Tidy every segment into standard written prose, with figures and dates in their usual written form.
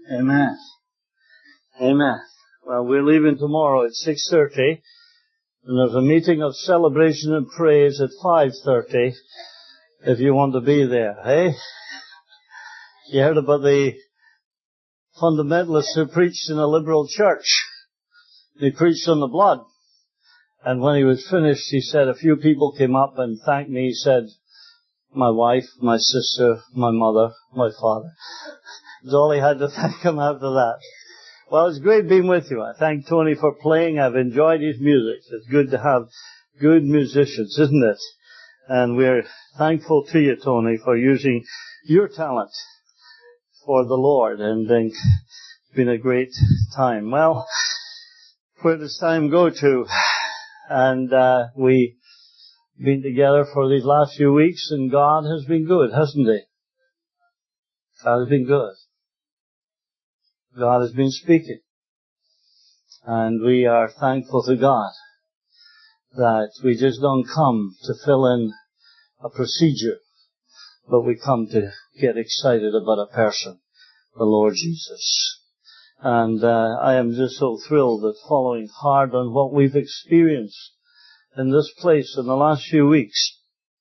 Amen. Amen. Well, we're leaving tomorrow at 6:30, and there's a meeting of celebration and praise at 5:30 if you want to be there, eh? You heard about the fundamentalist who preached in a liberal church. He preached on the blood. And when he was finished, he said, a few people came up and thanked me. He said, my wife, my sister, my mother, my father. That's all he had to thank him after that. Well, it's great being with you. I thank Tony for playing. I've enjoyed his music. It's good to have good musicians, isn't it? And we're thankful to you, Tony, for using your talent for the Lord. And it's been a great time. Well, where does time go to? And we've been together for these last few weeks, and God has been good, hasn't He? God has been good. God has been speaking. And we are thankful to God that we just don't come to fill in a procedure, but we come to get excited about a person, the Lord Jesus. And I am just so thrilled that following hard on what we've experienced in this place in the last few weeks,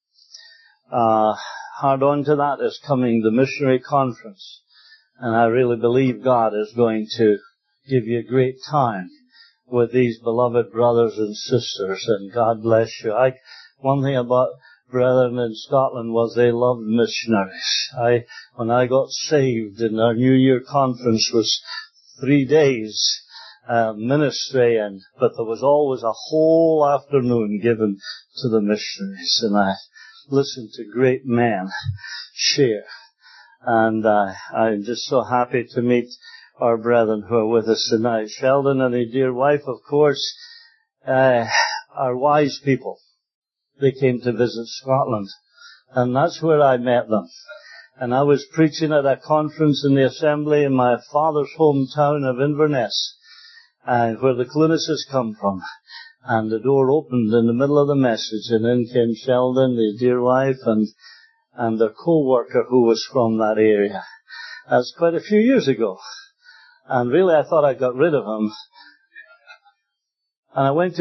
hard on to that is coming the missionary conference. And I really believe God is going to give you a great time with these beloved brothers and sisters. And God bless you. One thing about brethren in Scotland was they loved missionaries. When I got saved, and our New Year conference was 3 days ministry, but there was always a whole afternoon given to the missionaries. And I listened to great men share. And I'm just so happy to meet our brethren who are with us tonight. Sheldon and his dear wife, of course, are wise people. They came to visit Scotland. And that's where I met them. And I was preaching at a conference in the assembly in my father's hometown of Inverness, where the Clunises come from. And the door opened in the middle of the message, and in came Sheldon, his dear wife, and their co-worker who was from that area. That's quite a few years ago. And really I thought I got rid of him. And I went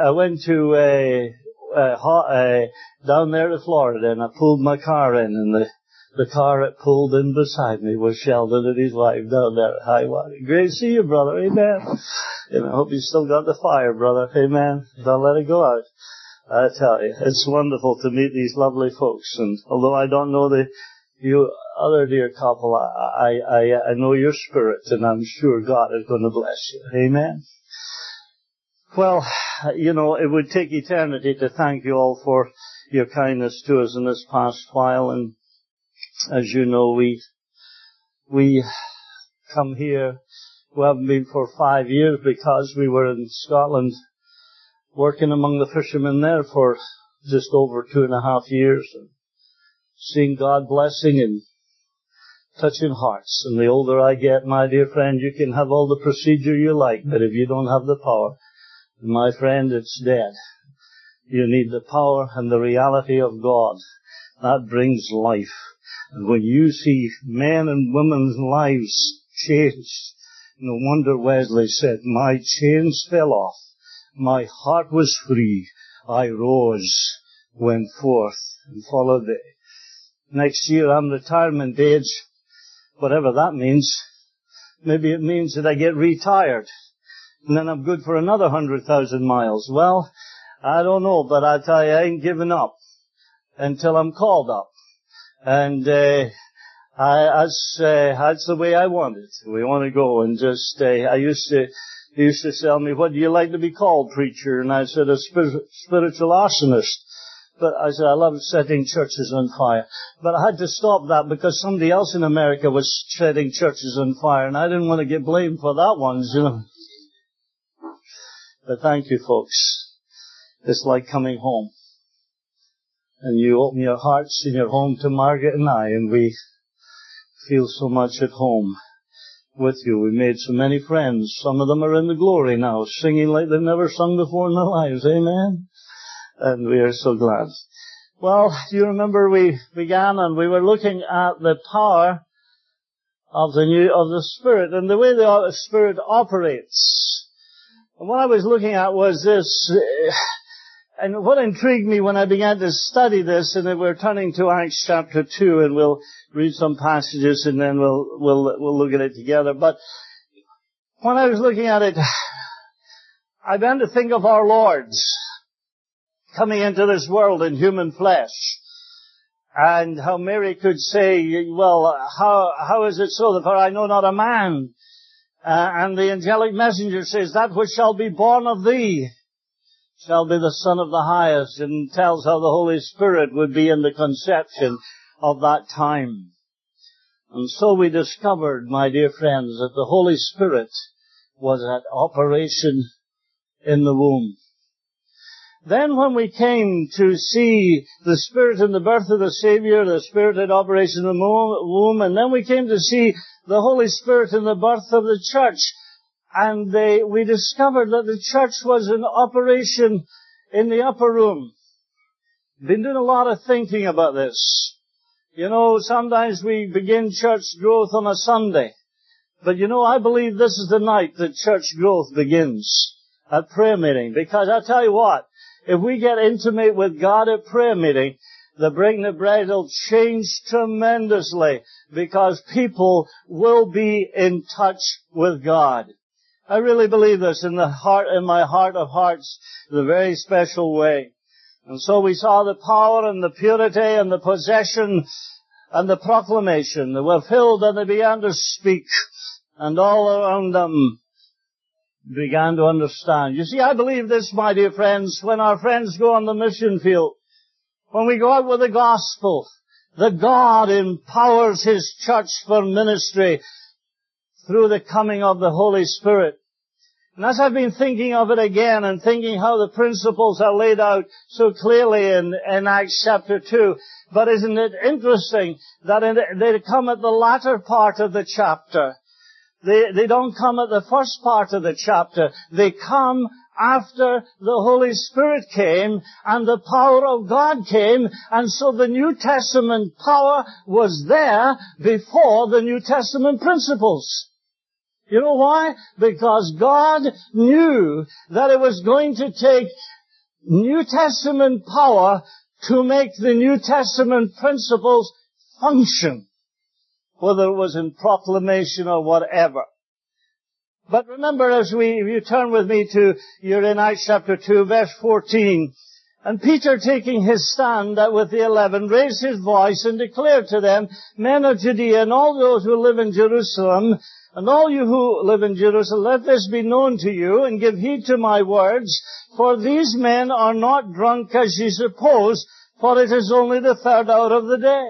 down there to Florida, and I pulled my car in, and the car that pulled in beside me was Sheldon and his wife down there at Highwater. Great to see you, brother. Amen. And I hope you still got the fire, brother. Amen. Don't let it go out. I tell you, it's wonderful to meet these lovely folks. And although I don't know you other dear couple, I know your spirit, and I'm sure God is going to bless you. Amen. Well, it would take eternity to thank you all for your kindness to us in this past while. And as you know, we come here. We haven't been for 5 years because we were in Scotland working among the fishermen there for just over 2.5 years, and seeing God blessing and touching hearts. And the older I get, my dear friend, you can have all the procedure you like, but if you don't have the power, my friend, it's dead. You need the power and the reality of God. That brings life. And when you see men and women's lives changed, no wonder Wesley said, my chains fell off. My heart was free. I rose, went forth, and followed thee. Next year I'm retirement age, whatever that means. Maybe it means that I get retired, and then I'm good for another 100,000 miles. Well, I don't know, but I tell you, I ain't giving up until I'm called up. And that's the way I want it. We want to go and just He used to tell me, what do you like to be called, preacher? And I said, a spiritual arsonist. But I said, I love setting churches on fire. But I had to stop that because somebody else in America was setting churches on fire, and I didn't want to get blamed for that one, But thank you, folks. It's like coming home. And you open your hearts and your home to Margaret and I, and we feel so much at home with you. We made so many friends. Some of them are in the glory now, singing like they've never sung before in their lives. Amen. And we are so glad. Well, do you remember we began and we were looking at the power of the Spirit and the way the Spirit operates. And what I was looking at was this, and what intrigued me when I began to study this, and then we're turning to Acts chapter 2, and we'll read some passages and then we'll look at it together. But when I was looking at it, I began to think of our Lord coming into this world in human flesh. And how Mary could say, well, how is it so? For I know not a man. And the angelic messenger says, that which shall be born of thee shall be the Son of the Highest, and tells how the Holy Spirit would be in the conception of that time. And so we discovered, my dear friends, that the Holy Spirit was at operation in the womb. Then when we came to see the Spirit in the birth of the Savior, the Spirit at operation in the womb, and then we came to see the Holy Spirit in the birth of the church, and we discovered that the church was in operation in the upper room. Been doing a lot of thinking about this. You know, sometimes we begin church growth on a Sunday. But you know, I believe this is the night that church growth begins, at prayer meeting. Because I'll tell you what, if we get intimate with God at prayer meeting, the breaking of bread will change tremendously, because people will be in touch with God. I really believe this in my heart of hearts, in a very special way. And so we saw the power and the purity and the possession and the proclamation. They were filled and they began to speak, and all around them began to understand. You see, I believe this, my dear friends, when our friends go on the mission field, when we go out with the gospel, that God empowers His church for ministry through the coming of the Holy Spirit. And as I've been thinking of it again and thinking how the principles are laid out so clearly in Acts chapter 2, but isn't it interesting that they come at the latter part of the chapter? They don't come at the first part of the chapter. They come after the Holy Spirit came and the power of God came, and so the New Testament power was there before the New Testament principles. You know why? Because God knew that it was going to take New Testament power to make the New Testament principles function, whether it was in proclamation or whatever. But remember, if you turn with me you're in Acts chapter 2, verse 14, and Peter, taking his stand with the 11, raised his voice and declared to them, men of Judea and all those who live in Jerusalem, and all you who live in Jerusalem, let this be known to you, and give heed to my words, for these men are not drunk as ye suppose, for it is only the third hour of the day.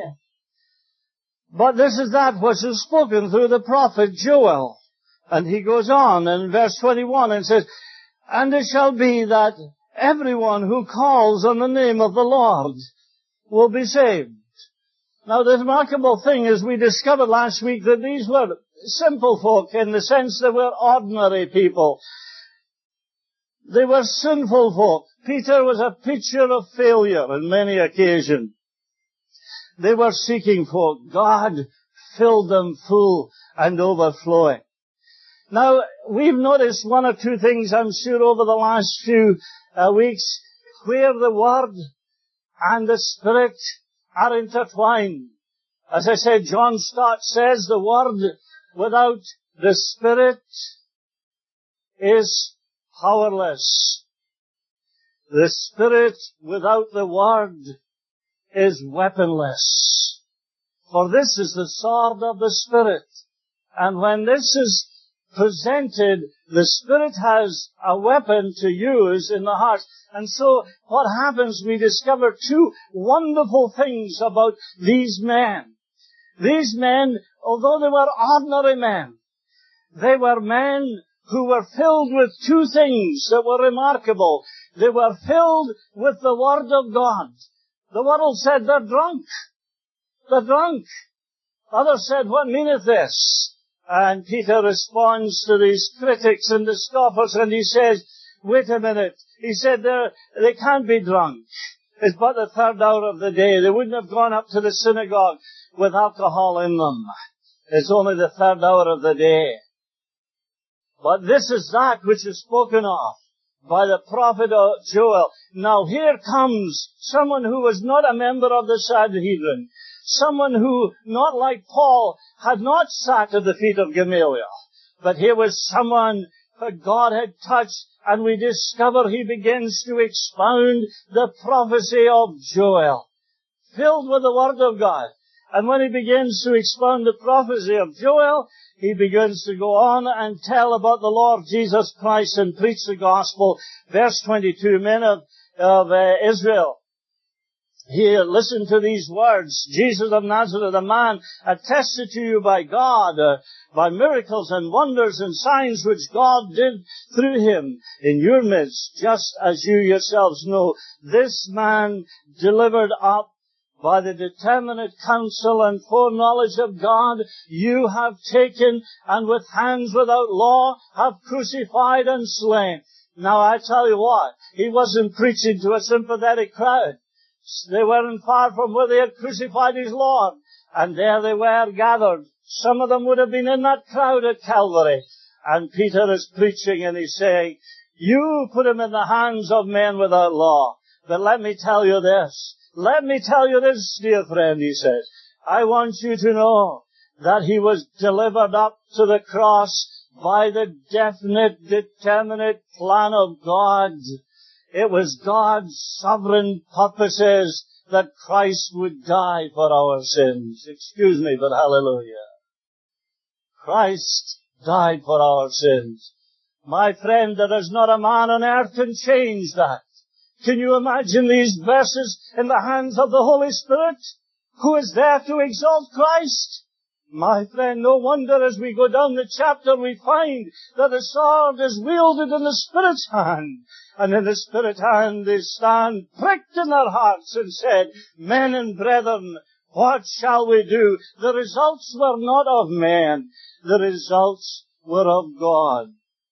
But this is that which is spoken through the prophet Joel. And he goes on in verse 21 and says, and it shall be that everyone who calls on the name of the Lord will be saved. Now the remarkable thing is, we discovered last week that these were simple folk in the sense they were ordinary people. They were sinful folk. Peter was a picture of failure on many occasions. They were seeking folk. God filled them full and overflowing. Now, we've noticed one or two things, I'm sure, over the last few weeks, where the Word and the Spirit are intertwined. As I said, John Stott says the Word without the Spirit is powerless. The Spirit without the Word is weaponless. For this is the sword of the Spirit. And when this is presented, the Spirit has a weapon to use in the heart. And so what happens, we discover two wonderful things about these men. These men, although they were ordinary men, they were men who were filled with two things that were remarkable. They were filled with the Word of God. The world said, they're drunk. They're drunk. Others said, what meaneth this? And Peter responds to these critics and the scoffers, and he says, wait a minute. He said, they can't be drunk. It's but the third hour of the day. They wouldn't have gone up to the synagogue with alcohol in them. It's only the third hour of the day. But this is that which is spoken of by the prophet Joel. Now here comes someone who was not a member of the Sanhedrin. Someone who, not like Paul, had not sat at the feet of Gamaliel. But here was someone that God had touched, and we discover he begins to expound the prophecy of Joel, filled with the Word of God. And when he begins to expound the prophecy of Joel, he begins to go on and tell about the Lord Jesus Christ and preach the gospel. Verse 22, men of Israel, here, listen to these words. Jesus of Nazareth, a man attested to you by God, by miracles and wonders and signs which God did through him in your midst, just as you yourselves know. This man delivered up by the determinate counsel and foreknowledge of God, you have taken, and with hands without law have crucified and slain. Now I tell you what, he wasn't preaching to a sympathetic crowd. They weren't far from where they had crucified his Lord. And there they were gathered. Some of them would have been in that crowd at Calvary. And Peter is preaching and he's saying, you put him in the hands of men without law. But let me tell you this. Let me tell you this, dear friend, he says. I want you to know that he was delivered up to the cross by the definite, determinate plan of God. It was God's sovereign purposes that Christ would die for our sins. Excuse me, but hallelujah. Christ died for our sins. My friend, there is not a man on earth can change that. Can you imagine these verses in the hands of the Holy Spirit, who is there to exalt Christ? My friend, no wonder as we go down the chapter we find that the sword is wielded in the Spirit's hand. And in the Spirit's hand they stand pricked in their hearts and said, men and brethren, what shall we do? The results were not of man. The results were of God.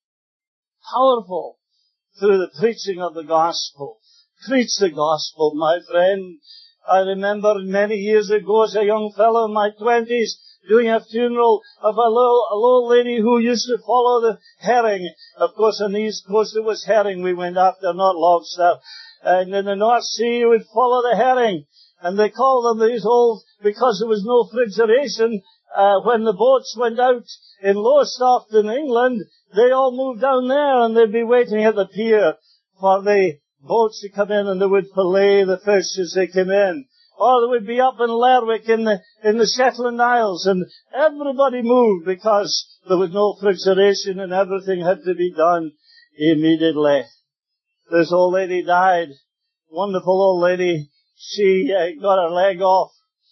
Powerful through the preaching of the gospel. Preach the gospel, my friend. I remember many years ago as a young fellow in my 20s doing a funeral of a little lady who used to follow the herring. Of course, on the East Coast it was herring we went after, not lobster. And in the North Sea you would follow the herring. And they called them these old, because there was no refrigeration, when the boats went out in Lowestoft in England, they all moved down there and they'd be waiting at the pier for the boats to come in and they would fillet the fish as they came in. Or they would be up in Lerwick in the Shetland Isles, and everybody moved because there was no refrigeration and everything had to be done immediately. This old lady died. Wonderful old lady. She got her leg off.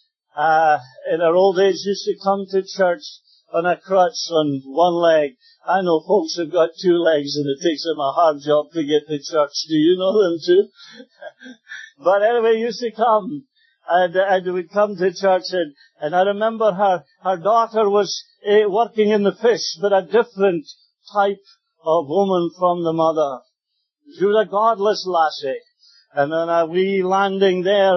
In her old age used to come to church on a crutch on one leg. I know folks have got two legs and it takes them a hard job to get to church. Do you know them too? But anyway, used to come. And would come to church, and I remember her daughter was working in the fish, but a different type of woman from the mother. She was a godless lassie. And then a wee landing there,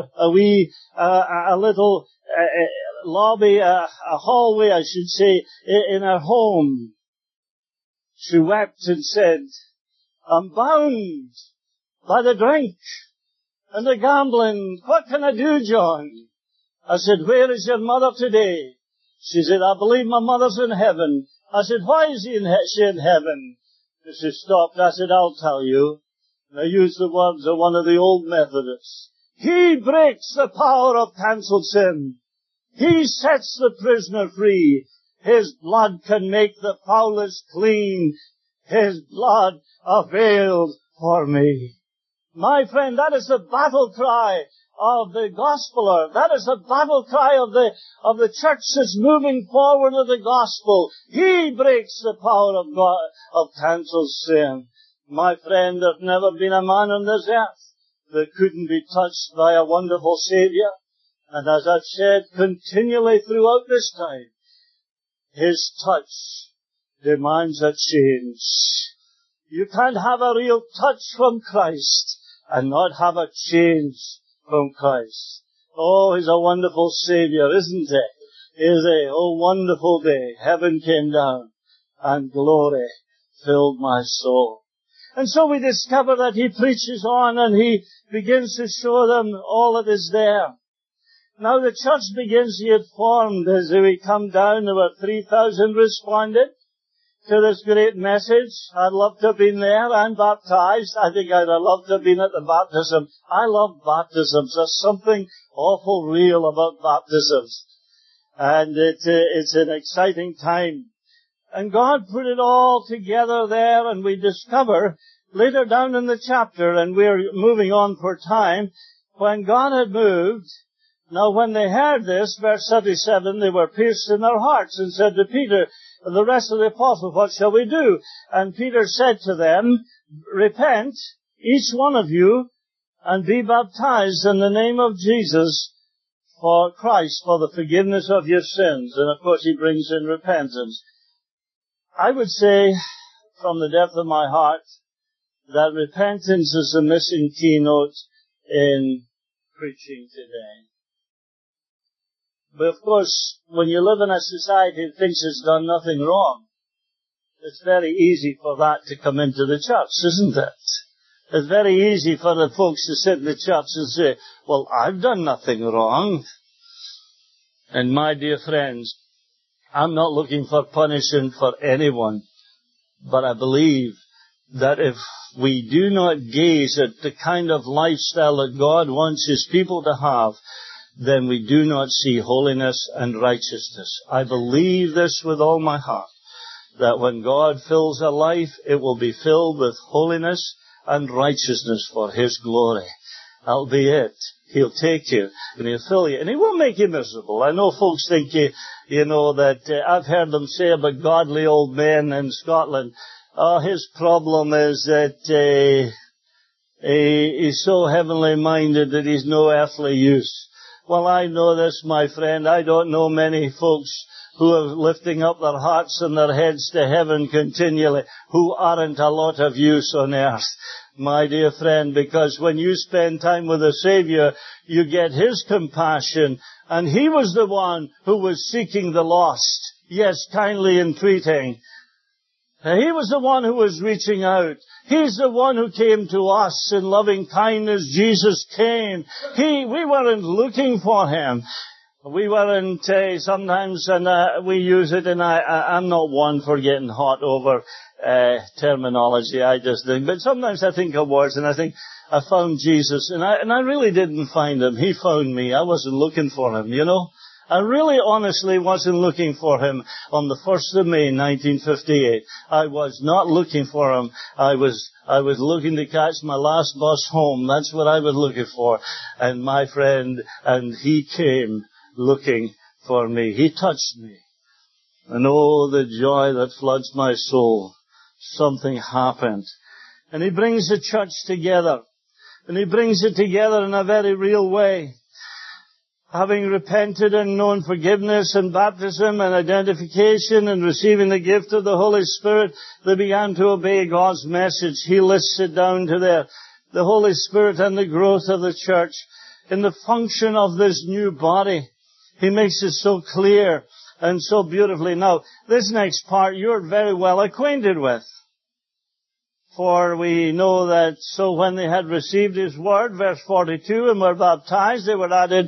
a little lobby, a hallway, I should say, in her home. She wept and said, I'm bound by the drink and the gambling. What can I do, John? I said, where is your mother today? She said, I believe my mother's in heaven. I said, why is she in heaven? She stopped. I said, I'll tell you. And I used the words of one of the old Methodists. He breaks the power of cancelled sin. He sets the prisoner free. His blood can make the foulest clean. His blood availed for me. My friend, that is the battle cry of the gospeler. That is the battle cry of the church that's moving forward with the gospel. He breaks the power of God, of cancelled sin. My friend, there's never been a man on this earth that couldn't be touched by a wonderful Savior. And as I've said continually throughout this time, His touch demands a change. You can't have a real touch from Christ and not have a change from Christ. Oh, He's a wonderful Savior, isn't He? is they? Oh, wonderful day. Heaven came down and glory filled my soul. And so we discover that he preaches on and he begins to show them all that is there. Now the church begins to get formed as we come down. There were 3,000 responded to this great message. I'd love to have been there and baptized. I think I'd have loved to have been at the baptism. I love baptisms. There's something awful real about baptisms. And it's an exciting time. And God put it all together there, and we discover later down in the chapter, and we're moving on for time, when God had moved. Now when they heard this, verse 37, they were pierced in their hearts and said to Peter and the rest of the apostles, what shall we do? And Peter said to them, repent, each one of you, and be baptized in the name of Jesus for Christ, for the forgiveness of your sins. And of course he brings in repentance. I would say, from the depth of my heart, that repentance is the missing keynote in preaching today. But of course, when you live in a society that thinks it's done nothing wrong, it's very easy for that to come into the church, isn't it? It's very easy for the folks to sit in the church and say, well, I've done nothing wrong. And my dear friends, I'm not looking for punishment for anyone, but I believe that if we do not gaze at the kind of lifestyle that God wants His people to have, then we do not see holiness and righteousness. I believe this with all my heart, that when God fills a life, it will be filled with holiness and righteousness for His glory. That'll be it. He'll take you and He'll fill you, and He won't make you miserable. I know folks think, that I've heard them say about godly old men in Scotland, his problem is that he's so heavenly minded that he's no earthly use. Well, I know this, my friend. I don't know many folks who are lifting up their hearts and their heads to heaven continually who aren't a lot of use on earth, my dear friend, because when you spend time with the Savior, you get His compassion, and He was the one who was seeking the lost. Yes, kindly entreating. He was the one who was reaching out. He's the one who came to us in loving kindness. Jesus came. We weren't looking for Him. We weren't, sometimes, and we use it, and I'm not one for getting hot over terminology. I just think, but sometimes I think of words, and I think, I found Jesus, and I really didn't find Him. He found me. I wasn't looking for Him, I really honestly wasn't looking for Him on the 1st of May, 1958. I was not looking for Him. I was looking to catch my last bus home. That's what I was looking for. And my friend, and He came looking for me. He touched me. And oh, the joy that floods my soul. Something happened. And He brings the church together. And He brings it together in a very real way. Having repented and known forgiveness and baptism and identification and receiving the gift of the Holy Spirit, they began to obey God's message. He lists it down to there. The Holy Spirit and the growth of the church in the function of this new body. He makes it so clear and so beautifully. Now, this next part you're very well acquainted with. For we know that, so when they had received His word, verse 42, and were baptized, they were added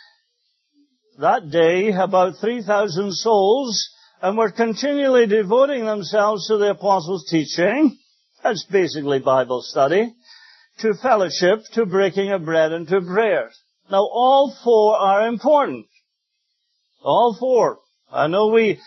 that day about 3,000 souls, and were continually devoting themselves to the apostles' teaching. That's basically Bible study. To fellowship, to breaking of bread, and to prayers. Now, all four are important. All four. I know we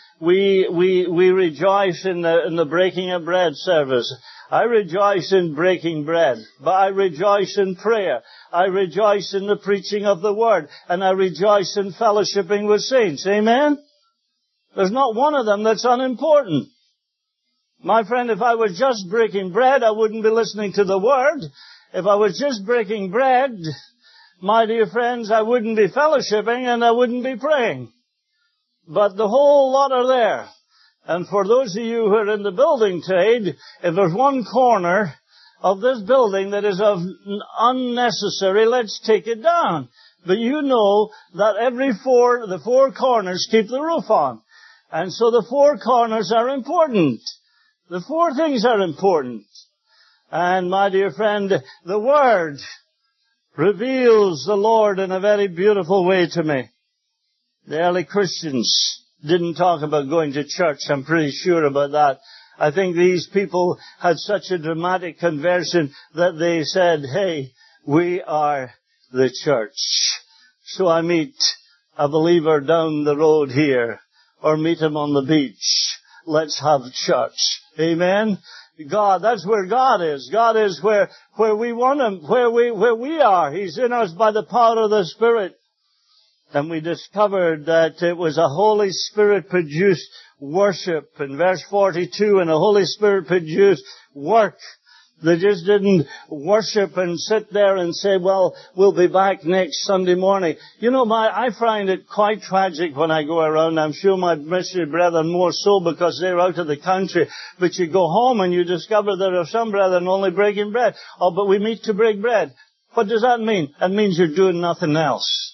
rejoice in the breaking of bread service. I rejoice in breaking bread, but I rejoice in prayer. I rejoice in the preaching of the Word, and I rejoice in fellowshipping with saints. Amen? There's not one of them that's unimportant. My friend, if I was just breaking bread, I wouldn't be listening to the Word. If I was just breaking bread, my dear friends, I wouldn't be fellowshipping and I wouldn't be praying. But the whole lot are there. And for those of you who are in the building trade, if there's one corner of this building that is of unnecessary, let's take it down. But you know that the four corners keep the roof on. And so the four corners are important. The four things are important. And my dear friend, the Word reveals the Lord in a very beautiful way to me. The early Christians didn't talk about going to church. I'm pretty sure about that. I think these people had such a dramatic conversion that they said, hey, we are the church. So I meet a believer down the road here, or meet him on the beach. Let's have church. Amen? God, that's where God is. God is where we want Him, where we are. He's in us by the power of the Spirit. And we discovered that it was a Holy Spirit produced worship in verse 42, and the Holy Spirit produced work. They just didn't worship and sit there and say, well, we'll be back next Sunday morning. You know, I find it quite tragic when I go around. I'm sure my missionary brethren more so because they're out of the country. But you go home and you discover there are some brethren only breaking bread. Oh, but we meet to break bread. What does that mean? It means you're doing nothing else.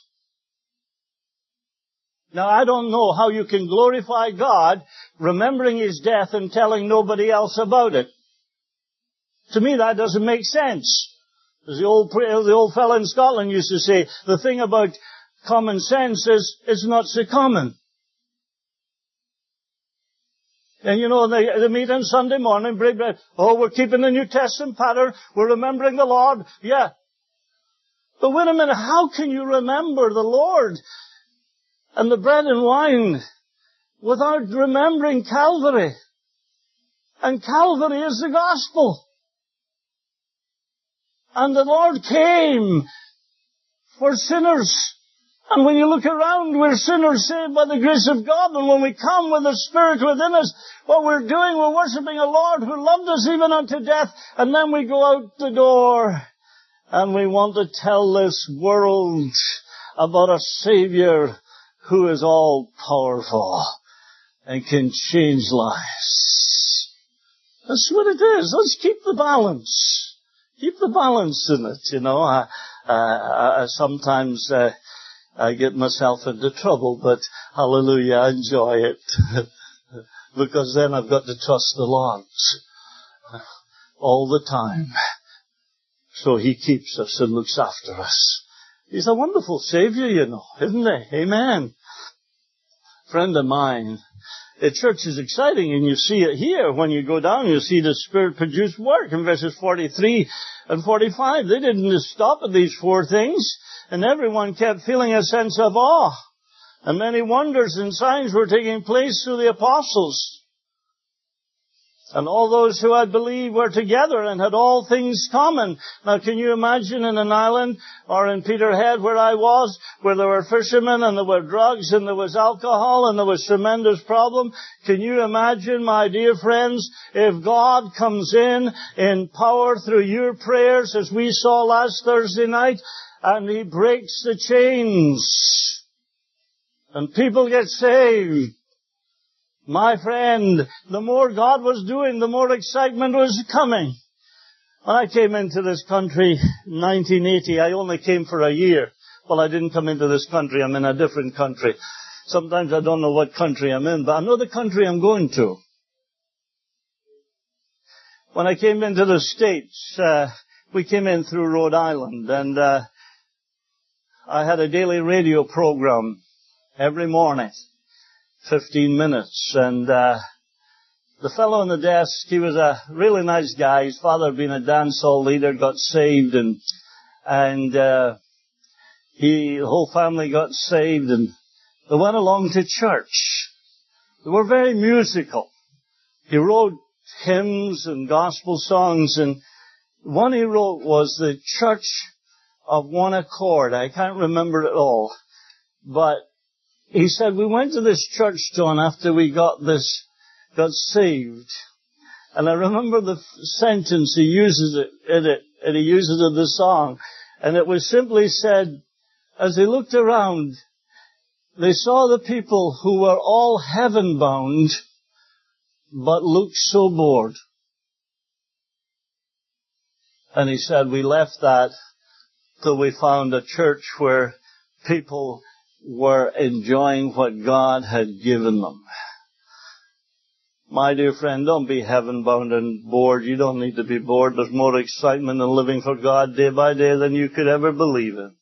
Now, I don't know how you can glorify God remembering His death and telling nobody else about it. To me, that doesn't make sense. As the old fellow in Scotland used to say, the thing about common sense is it's not so common. And you know, they meet on Sunday morning, break bread. Oh, we're keeping the New Testament pattern. We're remembering the Lord. Yeah. But wait a minute, how can you remember the Lord and the bread and wine without remembering Calvary? And Calvary is the gospel. And the Lord came for sinners. And when you look around, we're sinners saved by the grace of God. And when we come with the Spirit within us, what we're doing, we're worshiping a Lord who loved us even unto death. And then we go out the door and we want to tell this world about a Savior who is all powerful and can change lives. That's what it is. Let's keep the balance. Keep the balance in it, you know. I sometimes I get myself into trouble, but hallelujah, I enjoy it. Because then I've got to trust the Lord all the time. So He keeps us and looks after us. He's a wonderful Savior, you know, isn't He? Amen. Friend of mine, the church is exciting, and you see it here. When you go down, you see the Spirit produce work in verses 43 and 45. They didn't just stop at these four things, and everyone kept feeling a sense of awe. And many wonders and signs were taking place through the apostles. And all those who had believed were together and had all things common. Now, can you imagine in an island or in Peterhead where I was, where there were fishermen and there were drugs and there was alcohol and there was tremendous problem? Can you imagine, my dear friends, if God comes in power through your prayers, as we saw last Thursday night, and He breaks the chains and people get saved? My friend, the more God was doing, the more excitement was coming. When I came into this country in 1980, I only came for a year. Well, I didn't come into this country. I'm in a different country. Sometimes I don't know what country I'm in, but I know the country I'm going to. When I came into the States, we came in through Rhode Island, and I had a daily radio program every morning. 15 minutes, and the fellow on the desk, he was a really nice guy. His father had been a dance hall leader, got saved, and the whole family got saved, and they went along to church. They were very musical. He wrote hymns and gospel songs, and one he wrote was the Church of One Accord. I can't remember it all, but he said, we went to this church, John, after we got saved. And I remember the sentence he uses in it, and he uses it in the song. And it was simply said, as they looked around, they saw the people who were all heaven bound, but looked so bored. And he said, we left that till we found a church where people were enjoying what God had given them. My dear friend, don't be heaven-bound and bored. You don't need to be bored. There's more excitement in living for God day by day than you could ever believe in.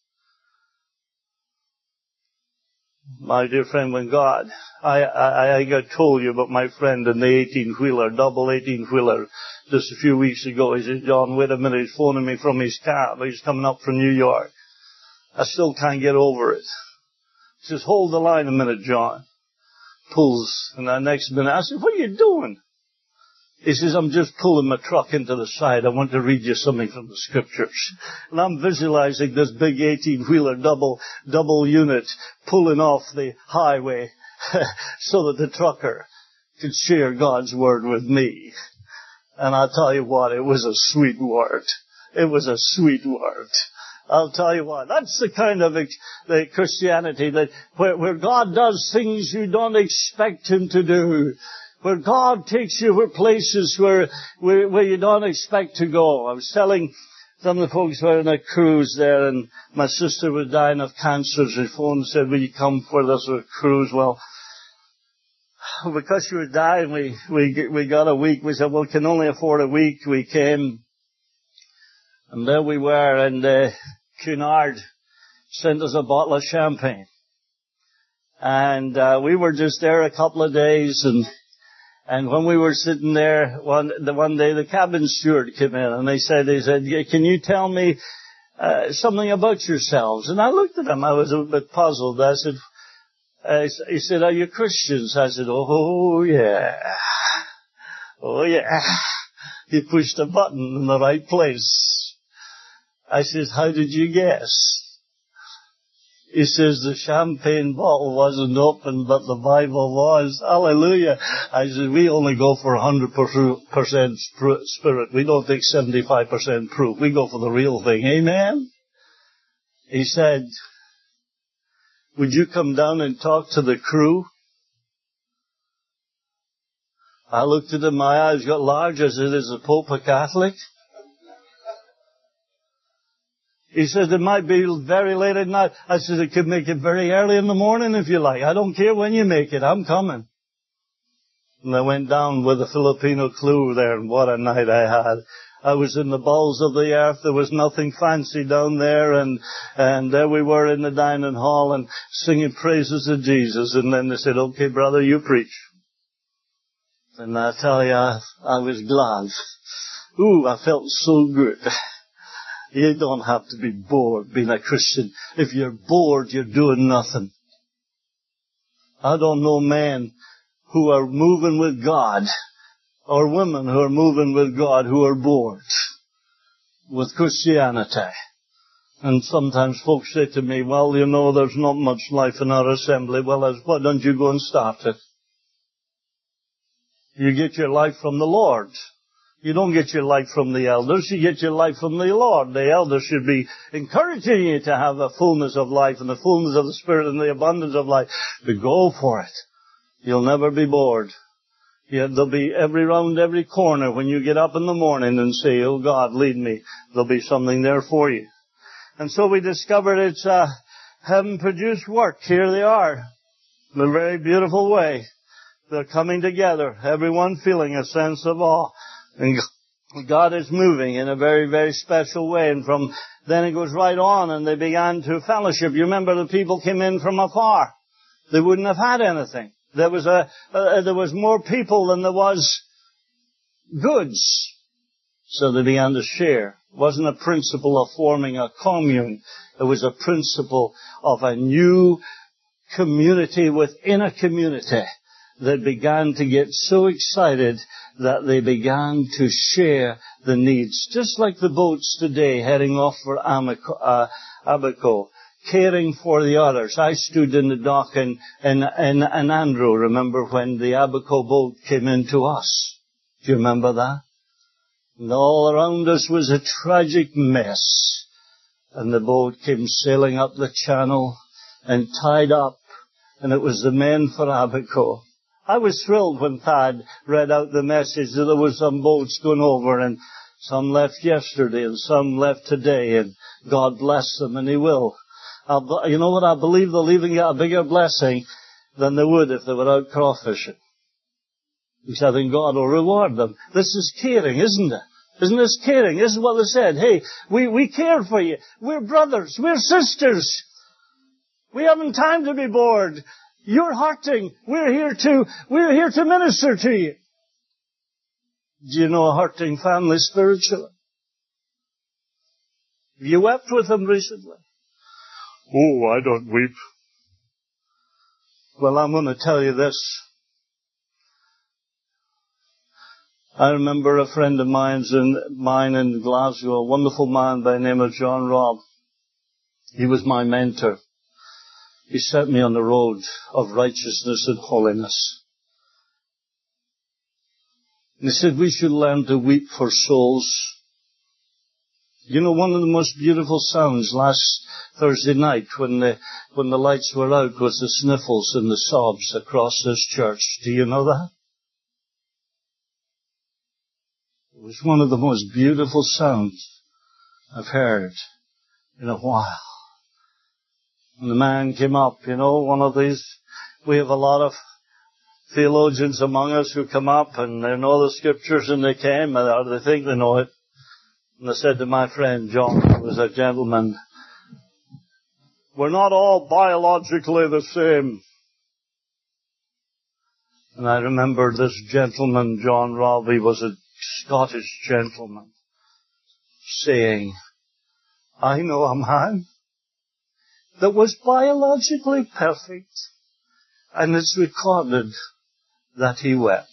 My dear friend, when God, I got told you about my friend in the 18-wheeler, double 18-wheeler, just a few weeks ago. He said, John, wait a minute, he's phoning me from his cab. He's coming up from New York. I still can't get over it. He says, hold the line a minute, John. Pulls, and the next minute, I said, what are you doing? He says, I'm just pulling my truck into the side. I want to read you something from the Scriptures. And I'm visualizing this big 18-wheeler double unit pulling off the highway so that the trucker could share God's Word with me. And I'll tell you what, it was a sweet word. It was a sweet word. I'll tell you what, that's the kind of the Christianity that where God does things you don't expect Him to do. Where God takes you to places where you don't expect to go. I was telling some of the folks who were on a cruise there, and my sister was dying of cancer. She phoned and said, will you come for this cruise? Well, because she was dying, we got a week. We said, well, can only afford a week. We came, and there we were, and Cunard sent us a bottle of champagne. And we were just there a couple of days, and when we were sitting there one day, the cabin steward came in, and they said, can you tell me something about yourselves? And I looked at him. I was a bit puzzled. I said, he said, are you Christians? I said, oh yeah. Oh yeah. He pushed a button in the right place. I said, how did you guess? He says, the champagne bottle wasn't open, but the Bible was. Hallelujah. I said, we only go for 100% spirit. We don't take 75% proof. We go for the real thing. Amen? He said, would you come down and talk to the crew? I looked at him, my eyes got large. I said, is the Pope a Catholic? He said, it might be very late at night. I said, it could make it very early in the morning if you like. I don't care when you make it. I'm coming. And I went down with a Filipino crew there, and what a night I had. I was in the bowels of the earth. There was nothing fancy down there, and there we were in the dining hall and singing praises to Jesus. And then they said, okay, brother, you preach. And I tell you, I was glad. Ooh, I felt so good. You don't have to be bored being a Christian. If you're bored, you're doing nothing. I don't know men who are moving with God or women who are moving with God who are bored with Christianity. And sometimes folks say to me, well, you know, there's not much life in our assembly. Well, why don't you go and start it? You get your life from the Lord. You don't get your life from the elders. You get your life from the Lord. The elders should be encouraging you to have a fullness of life and the fullness of the Spirit and the abundance of life. But go for it. You'll never be bored. There'll be round every corner when you get up in the morning and say, oh God, lead me. There'll be something there for you. And so we discovered it's heaven-produced work. Here they are. In a very beautiful way. They're coming together. Everyone feeling a sense of awe. And God is moving in a very, very special way. And from then it goes right on, and they began to fellowship. You remember the people came in from afar. They wouldn't have had anything. There was more people than there was goods. So they began to share. It wasn't a principle of forming a commune. It was a principle of a new community within a community that began to get so excited that they began to share the needs. Just like the boats today heading off for Abaco, caring for the others. I stood in the dock in Andrew, remember when the Abaco boat came into us? Do you remember that? And all around us was a tragic mess. And the boat came sailing up the channel and tied up. And it was the men for Abaco. I was thrilled when Thad read out the message that there were some boats going over, and some left yesterday and some left today, and God bless them, and He will. You know what? I believe they'll even get a bigger blessing than they would if they were out crawfishing. Because I think God will reward them. This is caring, isn't it? Isn't this caring? This is what they said. Hey, we care for you. We're brothers. We're sisters. We haven't time to be bored. You're hurting. We're here to minister to you. Do you know a hurting family spiritually? Have you wept with them recently? Oh, I don't weep. Well, I'm going to tell you this. I remember a friend of mine in Glasgow, a wonderful man by the name of John Robb. He was my mentor. He set me on the road of righteousness and holiness. And he said we should learn to weep for souls. You know, one of the most beautiful sounds last Thursday night when the lights were out was the sniffles and the sobs across this church. Do you know that? It was one of the most beautiful sounds I've heard in a while. And the man came up, you know, one of these, we have a lot of theologians among us who come up and they know the scriptures and they came, or they think they know it. And I said to my friend John, who was a gentleman, we're not all biologically the same. And I remember this gentleman, John Robbie, was a Scottish gentleman, saying, I know a man that was biologically perfect, and it's recorded that he wept.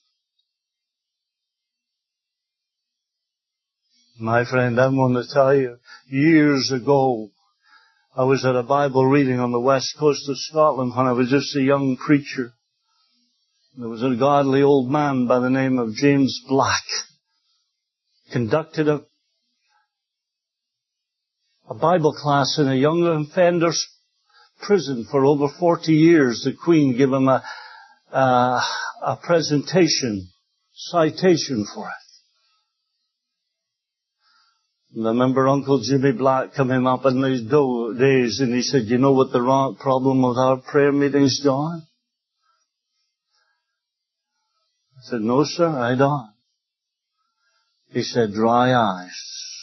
My friend, I'm going to tell you, years ago, I was at a Bible reading on the west coast of Scotland when I was just a young preacher. There was a godly old man by the name of James Black, conducted a Bible class in a young offender's prison for over 40 years. The Queen gave him a citation for it. And I remember Uncle Jimmy Black coming up in these days and he said, you know what the problem with our prayer meetings, John? I said, no, sir, I don't. He said, dry eyes.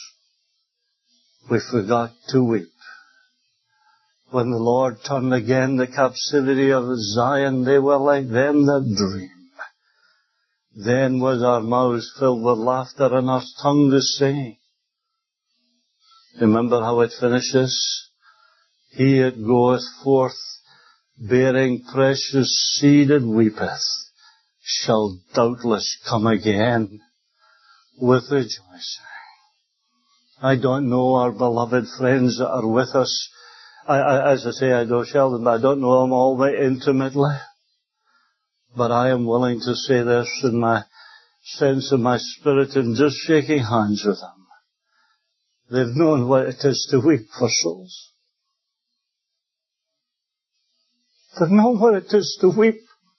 We forgot to weep. When the Lord turned again the captivity of Zion, they were like them that dream. Then was our mouths filled with laughter and our tongue to sing. Remember how it finishes? He that goeth forth bearing precious seed and weepeth shall doubtless come again with rejoicing. I don't know our beloved friends that are with us. As I say, I know Sheldon, but I don't know them all very intimately. But I am willing to say this in my sense of my spirit in just shaking hands with them. They've known what it is to weep for souls. They've known what it is to weep.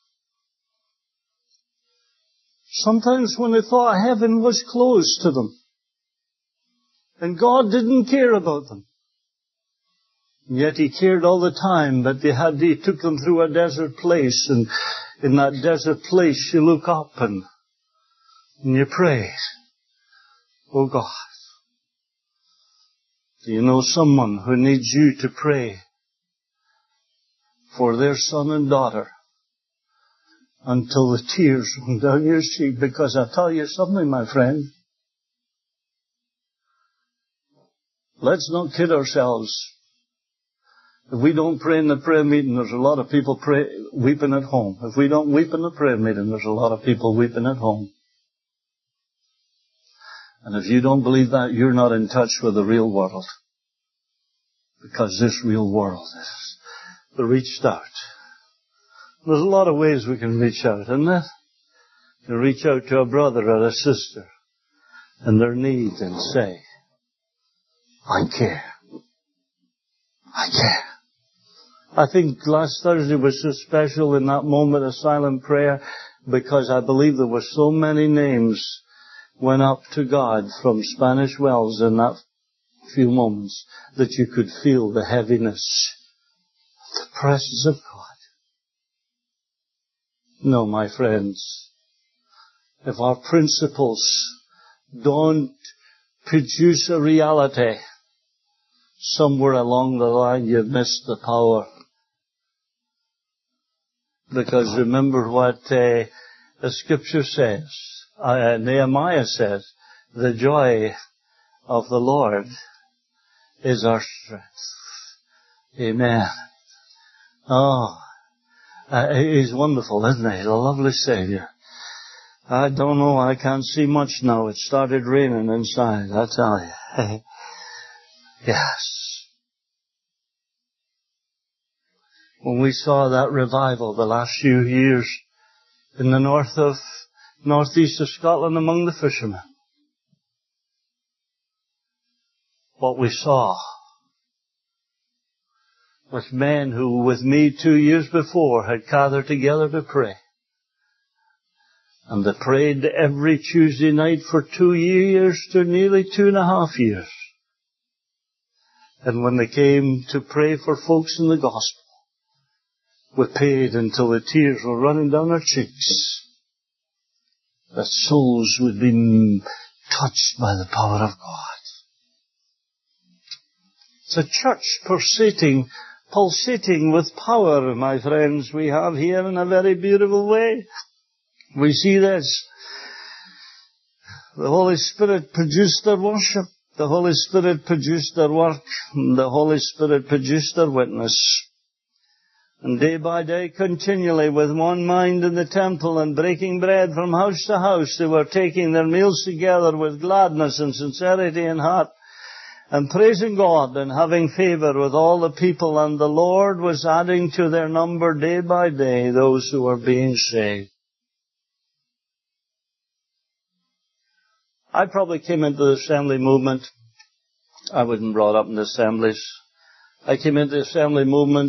Sometimes when they thought heaven was closed to them, and God didn't care about them. And yet He cared all the time, but He took them through a desert place, and in that desert place you look up and you pray, oh God, do you know someone who needs you to pray for their son and daughter until the tears run down your cheek? Because I tell you something, my friend, let's not kid ourselves. If we don't pray in the prayer meeting, there's a lot of people weeping at home. If we don't weep in the prayer meeting, there's a lot of people weeping at home. And if you don't believe that, you're not in touch with the real world. Because this real world is reached out. There's a lot of ways we can reach out, isn't there? You can reach out to a brother or a sister and their need and say, I care. I care. I think last Thursday was so special in that moment of silent prayer because I believe there were so many names went up to God from Spanish Wells in that few moments, that you could feel the heaviness of the presence of God. No, my friends, if our principles don't produce a reality, somewhere along the line you've missed the power. Because remember what the Scripture says, Nehemiah says, the joy of the Lord is our strength. Amen. Oh, He's wonderful, isn't He? The lovely Savior. I don't know, I can't see much now. It started raining inside, I tell you. Yes. When we saw that revival the last few years in the northeast of Scotland among the fishermen, what we saw was men who with me 2 years before had gathered together to pray. And they prayed every Tuesday night for 2 years to nearly 2.5 years. And when they came to pray for folks in the gospel, we prayed until the tears were running down our cheeks, that souls would be touched by the power of God. It's a church pulsating with power, my friends, we have here in a very beautiful way. We see this. The Holy Spirit produced their worship. The Holy Spirit produced their work. The Holy Spirit produced their witness. And day by day, continually, with one mind in the temple and breaking bread from house to house, they were taking their meals together with gladness and sincerity in heart, and praising God and having favor with all the people. And the Lord was adding to their number day by day those who were being saved. I probably came into the assembly movement. I wasn't brought up in the assemblies. I came into the assembly movement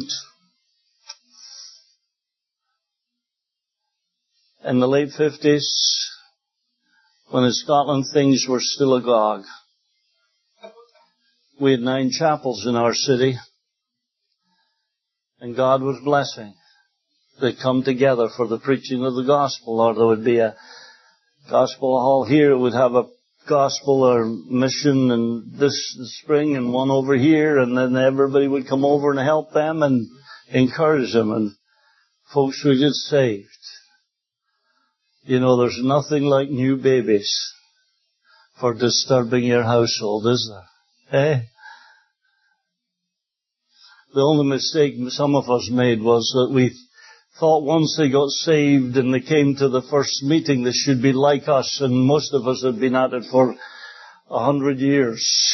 in the late 50s, when in Scotland things were still agog. We had 9 chapels in our city, and God was blessing. They'd come together for the preaching of the gospel, or there would be a gospel hall here. It would have a gospel or mission and this spring and one over here, and then everybody would come over and help them and encourage them, and folks would get saved. You know, there's nothing like new babies for disturbing your household, is there? Eh? The only mistake some of us made was that we thought once they got saved and they came to the first meeting, they should be like us, and most of us had been at it for 100 years.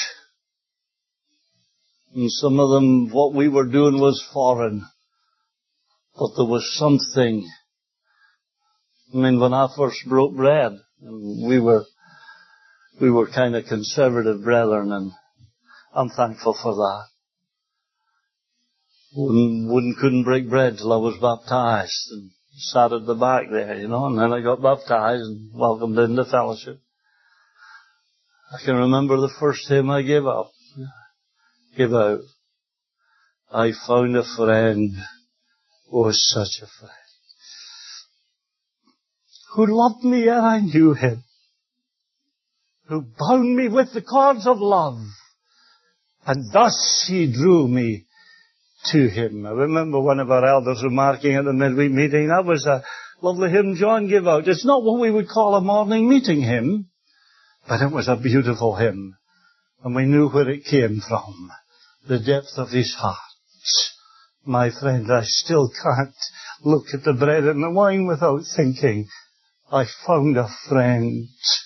And some of them, what we were doing was foreign. But there was something. I mean, when I first broke bread, we were kind of conservative brethren, and I'm thankful for that. Couldn't break bread till I was baptized, and sat at the back there, you know, and then I got baptized and welcomed into fellowship. I can remember the first hymn I gave out. I found a friend, oh, such a friend, who loved me ere I knew him, who bound me with the cords of love, and thus he drew me to him. I remember one of our elders remarking at the midweek meeting, that was a lovely hymn John gave out. It's not what we would call a morning meeting hymn, but it was a beautiful hymn. And we knew where it came from, the depth of his heart. My friend, I still can't look at the bread and the wine without thinking, I found a friend.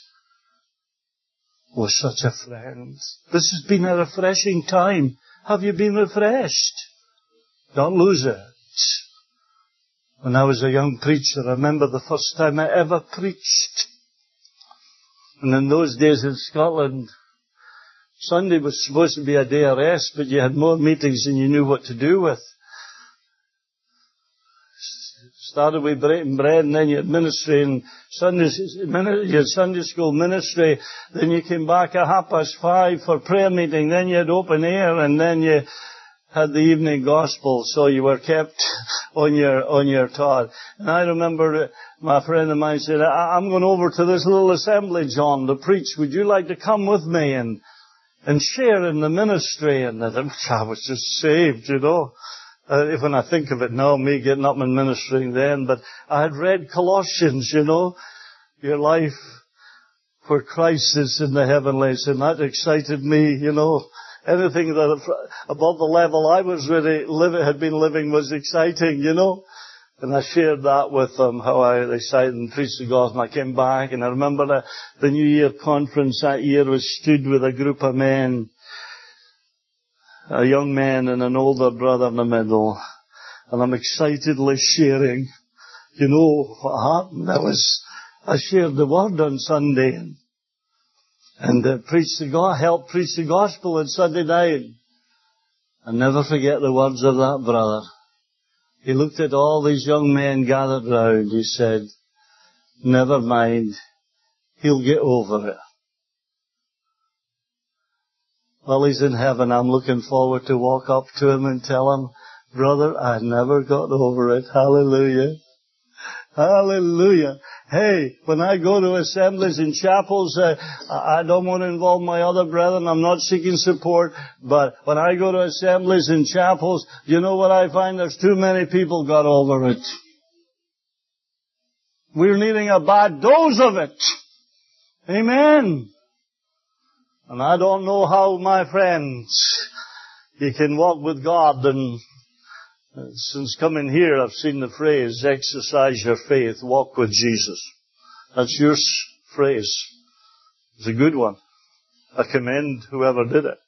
Oh, such a friend. This has been a refreshing time. Have you been refreshed? Don't lose it. When I was a young preacher, I remember the first time I ever preached. And in those days in Scotland, Sunday was supposed to be a day of rest, but you had more meetings than you knew what to do with. Started with breaking bread, and then you had ministry and you had Sunday school ministry. Then you came back at 5:30 for prayer meeting. Then you had open air, and then you had the evening gospel. So you were kept on your toes. And I remember my friend of mine said, "I'm going over to this little assembly, John, to preach. Would you like to come with me and share in the ministry?" And I was just saved, you know. When I think of it now, me getting up and ministering then, but I had read Colossians, you know, your life for Christ is in the heavenlies, and that excited me, you know. Anything that above the level I was had been living was exciting, you know. And I shared that with them, how I decided and preached the gospel. I came back, and I remember the New Year conference that year was stood with a group of men, a young man and an older brother in the middle. And I'm excitedly sharing, you know, what happened. I shared the word on Sunday and helped preach the gospel on Sunday night. I'll never forget the words of that brother. He looked at all these young men gathered round. He said, "Never mind, he'll get over it." Well, he's in heaven. I'm looking forward to walk up to him and tell him, "Brother, I never got over it." Hallelujah. Hallelujah. Hey, when I go to assemblies and chapels, I don't want to involve my other brethren. I'm not seeking support. But when I go to assemblies and chapels, you know what I find? There's too many people got over it. We're needing a bad dose of it. Amen. And I don't know how, my friends, you can walk with God. And since coming here, I've seen the phrase, exercise your faith, walk with Jesus. That's your phrase. It's a good one. I commend whoever did it.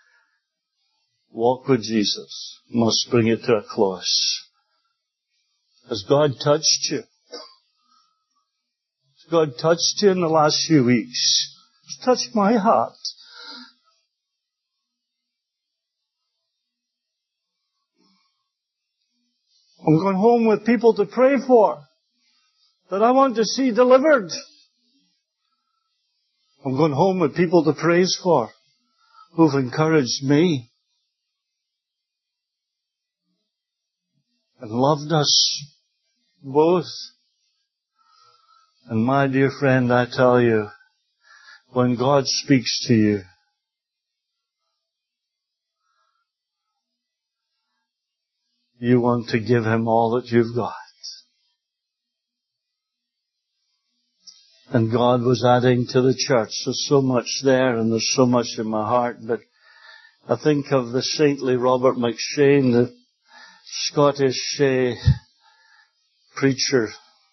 Walk with Jesus. Must bring it to a close. Has God touched you? Has God touched you in the last few weeks? It's touched my heart. I'm going home with people to pray for, that I want to see delivered. I'm going home with people to praise for, who've encouraged me and loved us both. And my dear friend, I tell you, when God speaks to you, you want to give Him all that you've got. And God was adding to the church. There's so much there, and there's so much in my heart. But I think of the saintly Robert McShane, the Scottish preacher.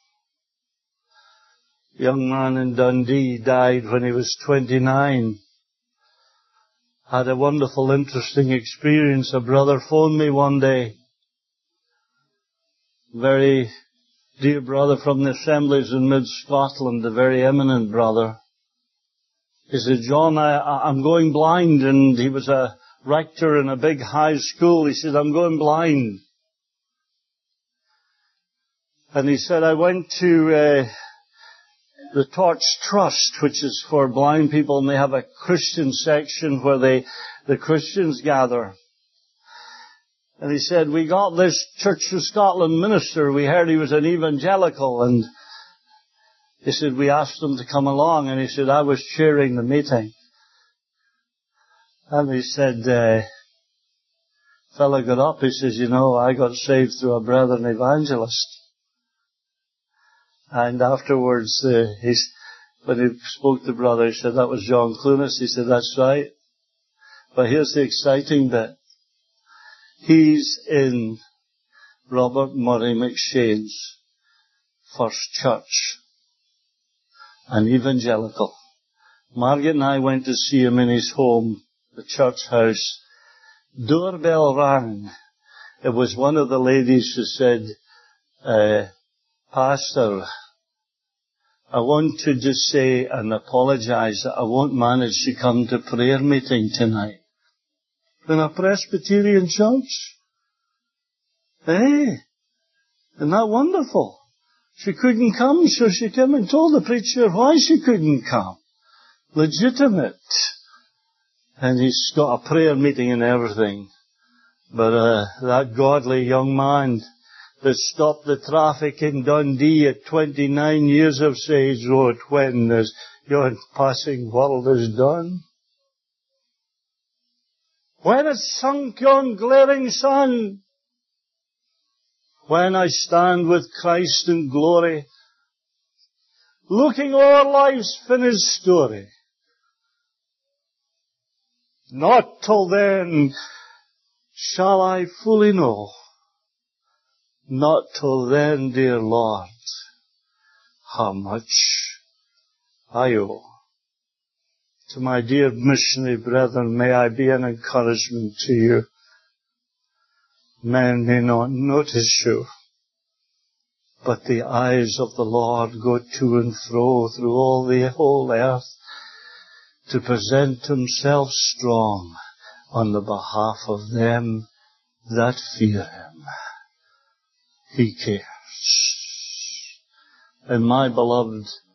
Young man in Dundee, died when he was 29. Had a wonderful, interesting experience. A brother phoned me one day. Very dear brother from the assemblies in mid-Scotland, a very eminent brother. He said, "John, I'm going blind," and he was a rector in a big high school. He said, "I'm going blind." And he said, "I went to the Torch Trust, which is for blind people, and they have a Christian section where the Christians gather. And he said, we got this Church of Scotland minister. We heard he was an evangelical. And he said, we asked him to come along. And he said, I was chairing the meeting. And he said, fella got up. He says, you know, I got saved through a brethren evangelist. And afterwards, when he spoke to the brother, he said, that was John Clunas. He said, that's right. But here's the exciting bit. He's in Robert Murray McShane's first church, an evangelical. Margaret and I went to see him in his home, the church house. Doorbell rang. It was one of the ladies who said, Pastor, I want to just say and apologize that I won't manage to come to prayer meeting tonight. In a Presbyterian church. Hey, Isn't that wonderful? She couldn't come, so she came and told the preacher why she couldn't come. Legitimate. And he's got a prayer meeting and everything. But that godly young man that stopped the traffic in Dundee at 29 years of age wrote, when this yon passing world is done, when it's sunk yon glaring sun, when I stand with Christ in glory, looking o'er life's finished story, not till then shall I fully know, not till then, dear Lord, how much I owe. To my dear missionary brethren, may I be an encouragement to you. Men may not notice you, but the eyes of the Lord go to and fro through all the whole earth to present himself strong on the behalf of them that fear him. He cares. And my beloved,